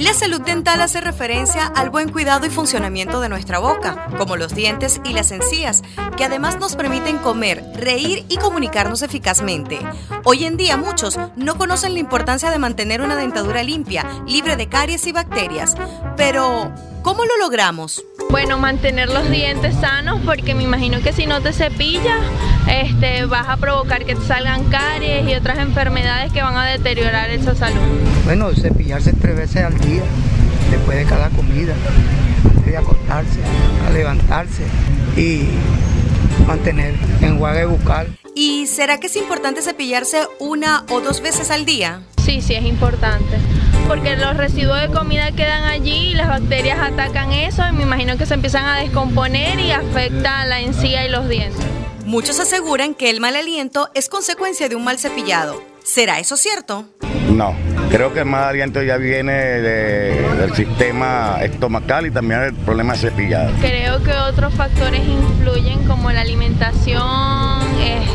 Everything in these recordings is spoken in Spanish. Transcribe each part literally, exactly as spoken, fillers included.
La salud dental hace referencia al buen cuidado y funcionamiento de nuestra boca, como los dientes y las encías, que además nos permiten comer, reír y comunicarnos eficazmente. Hoy en día muchos no conocen la importancia de mantener una dentadura limpia, libre de caries y bacterias. Pero, ¿cómo lo logramos? Bueno, mantener los dientes sanos, porque me imagino que si no te cepillas, este, vas a provocar que te salgan caries y otras enfermedades que van a deteriorar esa salud. Bueno, cepillarse tres veces al día, después de cada comida, antes de acostarse, a levantarse y mantener enjuague bucal. ¿Y será que es importante cepillarse una o dos veces al día? Sí, sí, es importante, porque los residuos de comida quedan allí y las bacterias atacan eso y me imagino que se empiezan a descomponer y afecta a la encía y los dientes. Muchos aseguran que el mal aliento es consecuencia de un mal cepillado. ¿Será eso cierto? No, creo que el mal aliento ya viene de, del sistema estomacal y también el problema cepillado. Creo que otros factores influyen como la alimentación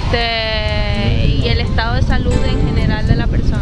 este, y el estado de salud en general de la persona.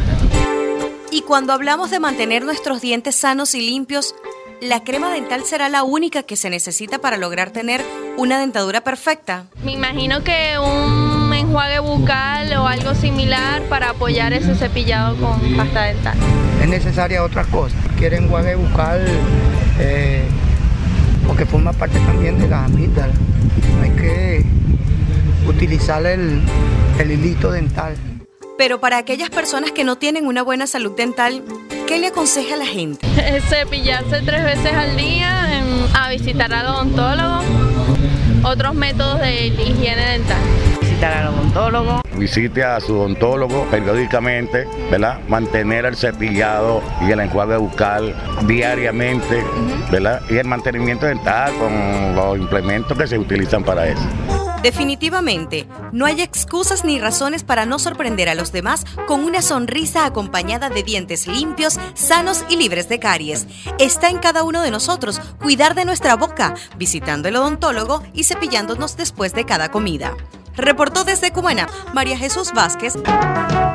Y cuando hablamos de mantener nuestros dientes sanos y limpios, ¿la crema dental será la única que se necesita para lograr tener una dentadura perfecta? Me imagino que un enjuague bucal o algo similar para apoyar ese cepillado con pasta dental. Es necesaria otras cosas. Quiere enjuague bucal eh, porque forma parte también de la amígdala. Hay que utilizar el, el hilito dental. Pero para aquellas personas que no tienen una buena salud dental, ¿qué le aconseja a la gente? Cepillarse tres veces al día, en, a visitar al odontólogo, otros métodos de higiene dental. Visitar al odontólogo. Visite a su odontólogo periódicamente, ¿verdad? Mantener el cepillado y el enjuague bucal diariamente, ¿verdad? Y el mantenimiento dental con los implementos que se utilizan para eso. Definitivamente, no hay excusas ni razones para no sorprender a los demás con una sonrisa acompañada de dientes limpios, sanos y libres de caries. Está en cada uno de nosotros cuidar de nuestra boca, visitando el odontólogo y cepillándonos después de cada comida. Reportó desde Cumaná, María Jesús Vázquez.